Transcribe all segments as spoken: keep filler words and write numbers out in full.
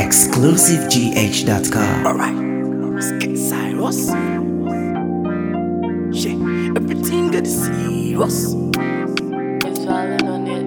exclusive g h dot com. Alright, let's get Cyrus. Shit, everything got serious. It's falling on it.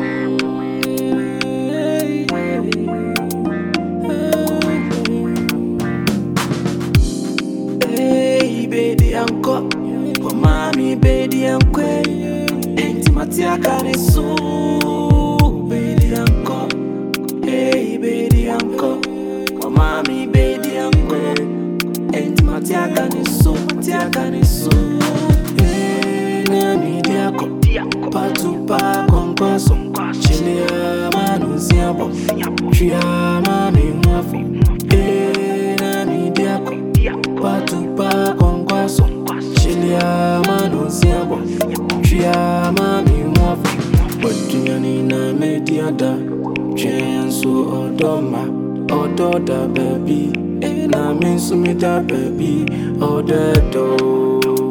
Hey, baby, uncle. For mommy, baby, uncle. Ain't Matia can so. Baby, uncle. Hey, baby, uncle. For mommy, baby, uncle. Ain't Matia can so. Matia can so. Hey, Nami, dear, come. Patupa, conquasso. Chilia, manusiabo. Chia, mami, waffle. Hey, Nami, dear, come. Patupa, conquasso. Chilia, manusiabo. Chia, mami, waffle. But you na mediada. Chia, so odoma. Ododa, baby. And I mean, sumida, baby. Odedo.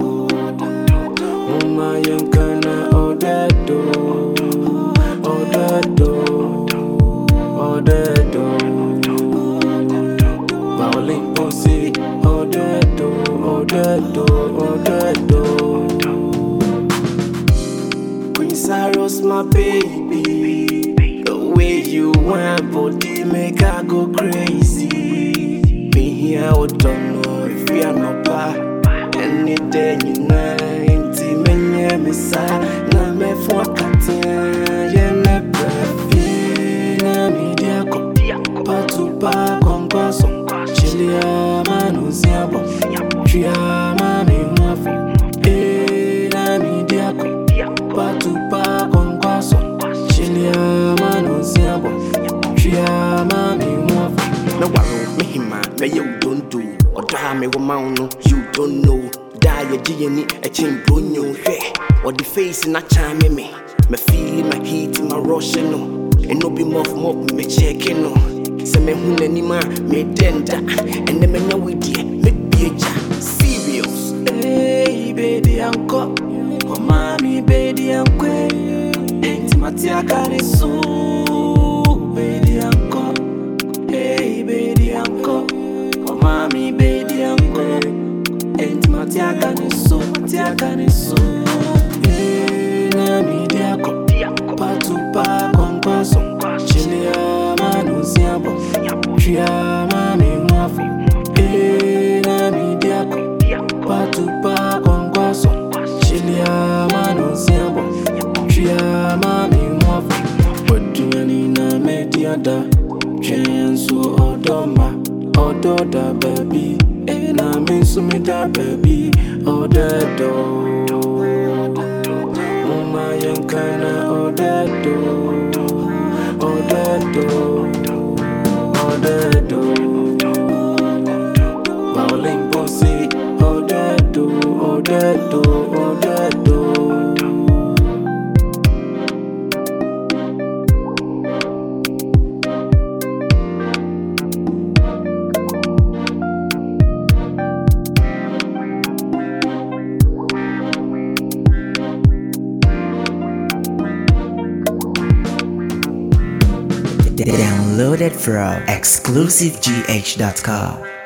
Mama yankana odedo, odedo, odedo. Bowling pussy, odedo, odedo, odedo. Queen Cyrus, my baby. The way you want body make I go crazy. Me here, I don't know if you are not bad. Any day you know. Misa na me for katia ye me prefi na media ko patupa kongoso chilia manusiabo chia mami mwafi e na media ko patupa kongoso chilia manusiabo chia mami mwafi na waro mehima na you don't do or da me wo maunu you don't know. Die a G N E, a chain brunyo, or the face in a charm me. Me feeling my heat, my rushing, no. And no be muff mop, me checking, no. Say me hun any man, me denda. And then me know we dear, me be a serious. Hey, baby, uncle. Oh, mommy, baby, uncle. Ain't Matia can so. Baby, uncle. Hey, baby, uncle. Oh, mommy, baby, uncle. Ain't Matia can so, Matia can so. Hey, na media ko, patupa kongoso. Chilia manusiabo, chia mami mwafi. Hey, na media ko, patupa kongoso. Chilia manusiabo, chia mami mwafi. Wadiani na media da, chia so odoma, ododa baby. And I mean, sumida, baby, oh, that door. Oh, my young kinda, oh, that door. Oh, that door. Oh, that door. Bowling pussy, oh, that door. Oh, that door. Oh, that door. Downloaded from exclusive g h dot com.